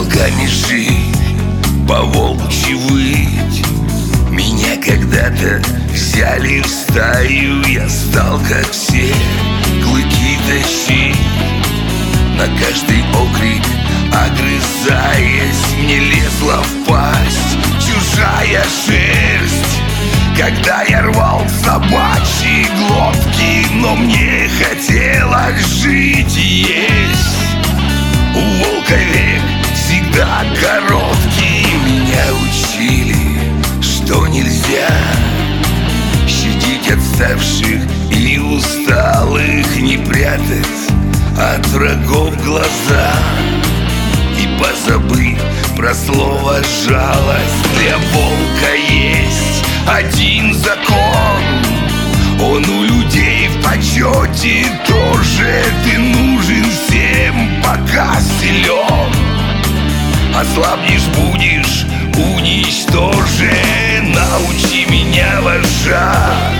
волками жить, по-волчьи выть. Меня когда-то взяли в стаю, я стал как все, клыки тащить. На каждый окрик огрызаясь, мне лезла в пасть чужая шерсть. Когда я рвал собачьи глотки, но мне хотелось жить и есть. У волка век всегда короткий, меня учили, что нельзя щадить отставших и усталых, не прятать от врагов глаза и позабыть про слово жалость. Для волка есть один закон, он у людей в почете тоже. Ты нужен всем, пока силен. Ослабнешь, будешь уничтожен. Научи меня, вожак,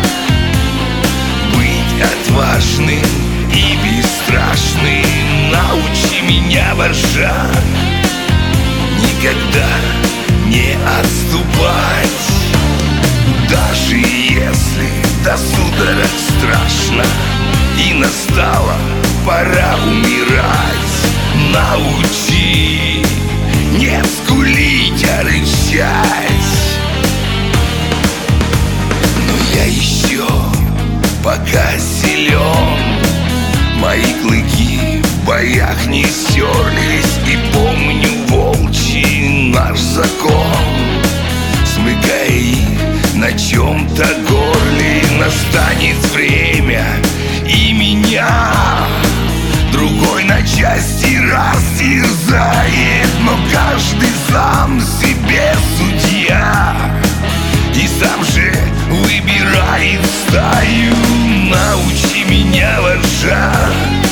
быть отважным и бесстрашным. Научи меня, вожак, никогда не отступать. Даже если до судорог страшно и настала пора умирать, научи не скулить, а рычать. Но я еще пока силен, мои клыки в боях не стерлись. И помню волчий наш закон, смыкая их на чем-то горле. Настанет время, и меня другой на части растерзает. Но каждый сам себе судья и сам же выбирает стаю. Научи меня, вожак,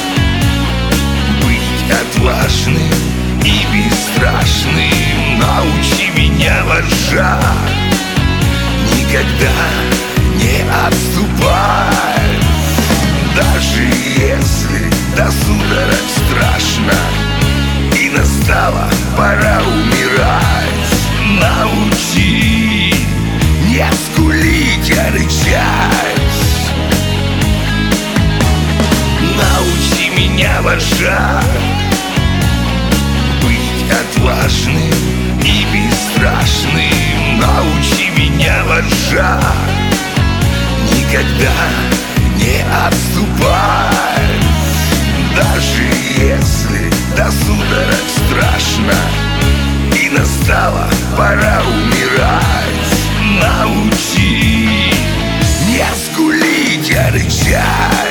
быть отважным и бесстрашным. Научи меня, вожак, никогда не отступай. Даже если до судорог страшно и настала пора умирать, научи не скулить, а рычать. Научи меня, вожак, быть отважным и бесстрашным. Научи меня, вожак, никогда не отступай. Даже если до судорог страшно и настала пора умирать, научи не скулить, а рычать.